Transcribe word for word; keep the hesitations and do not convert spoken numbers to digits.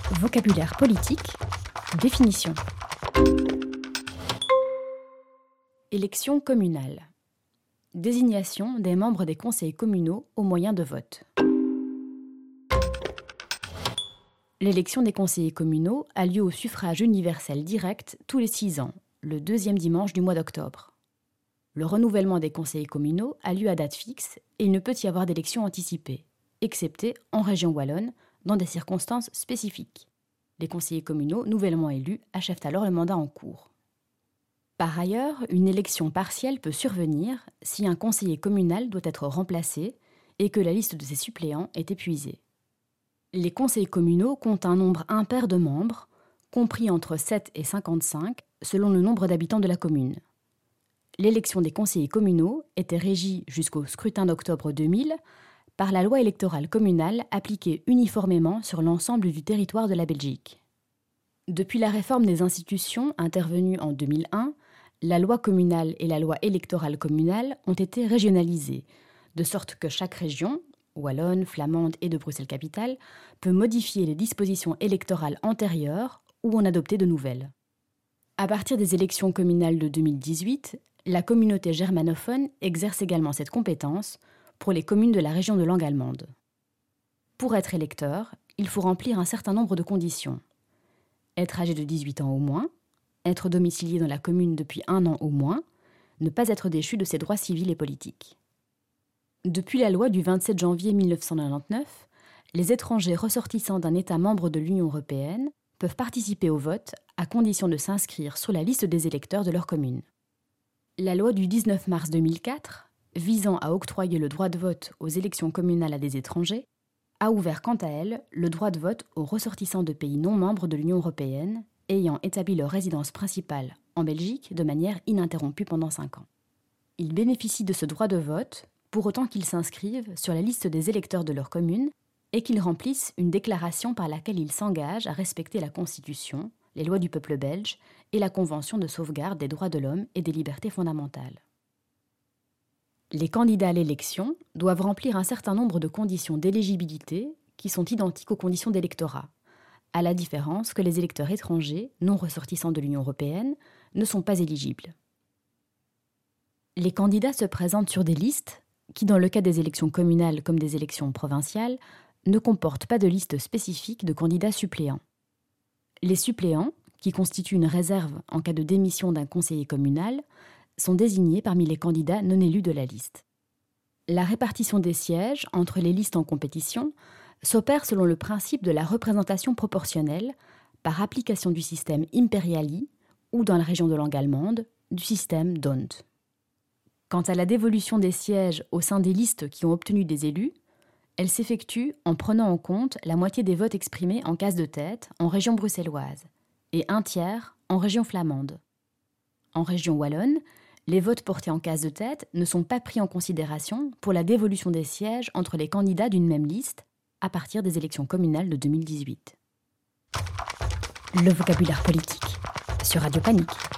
Vocabulaire politique. Définition. Élection communale. Désignation des membres des conseils communaux au moyen de vote. L'élection des conseillers communaux a lieu au suffrage universel direct tous les six ans, le deuxième dimanche du mois d'octobre. Le renouvellement des conseillers communaux a lieu à date fixe et il ne peut y avoir d'élection anticipée, excepté en région wallonne, dans des circonstances spécifiques. Les conseillers communaux nouvellement élus achèvent alors le mandat en cours. Par ailleurs, une élection partielle peut survenir si un conseiller communal doit être remplacé et que la liste de ses suppléants est épuisée. Les conseils communaux comptent un nombre impair de membres, compris entre sept et cinquante-cinq, selon le nombre d'habitants de la commune. L'élection des conseillers communaux était régie jusqu'au scrutin d'octobre deux mille par la loi électorale communale appliquée uniformément sur l'ensemble du territoire de la Belgique. Depuis la réforme des institutions intervenue en deux mille un, la loi communale et la loi électorale communale ont été régionalisées, de sorte que chaque région, wallonne, flamande et de Bruxelles-Capitale, peut modifier les dispositions électorales antérieures ou en adopter de nouvelles. À partir des élections communales de deux mille dix-huit, la communauté germanophone exerce également cette compétence pour les communes de la région de langue allemande. Pour être électeur, il faut remplir un certain nombre de conditions. Être âgé de dix-huit ans au moins, être domicilié dans la commune depuis un an au moins, ne pas être déchu de ses droits civils et politiques. Depuis la loi du vingt-sept janvier mille neuf cent quatre-vingt-dix-neuf, les étrangers ressortissants d'un État membre de l'Union européenne peuvent participer au vote à condition de s'inscrire sur la liste des électeurs de leur commune. La loi du dix-neuf mars deux mille quatre, visant à octroyer le droit de vote aux élections communales à des étrangers, a ouvert quant à elle le droit de vote aux ressortissants de pays non membres de l'Union européenne ayant établi leur résidence principale en Belgique de manière ininterrompue pendant cinq ans. Ils bénéficient de ce droit de vote pour autant qu'ils s'inscrivent sur la liste des électeurs de leur commune et qu'ils remplissent une déclaration par laquelle ils s'engagent à respecter la Constitution, les lois du peuple belge et la Convention de sauvegarde des droits de l'homme et des libertés fondamentales. Les candidats à l'élection doivent remplir un certain nombre de conditions d'éligibilité qui sont identiques aux conditions d'électorat, à la différence que les électeurs étrangers, non ressortissants de l'Union européenne, ne sont pas éligibles. Les candidats se présentent sur des listes qui, dans le cas des élections communales comme des élections provinciales, ne comportent pas de liste spécifique de candidats suppléants. Les suppléants, qui constituent une réserve en cas de démission d'un conseiller communal, sont désignés parmi les candidats non élus de la liste. La répartition des sièges entre les listes en compétition s'opère selon le principe de la représentation proportionnelle par application du système Imperiali ou, dans la région de langue allemande, du système D'Hondt. Quant à la dévolution des sièges au sein des listes qui ont obtenu des élus, elle s'effectue en prenant en compte la moitié des votes exprimés en case de tête en région bruxelloise et un tiers en région flamande. En région wallonne, les votes portés en case de tête ne sont pas pris en considération pour la dévolution des sièges entre les candidats d'une même liste à partir des élections communales de deux mille dix-huit. Le vocabulaire politique sur Radio Panique.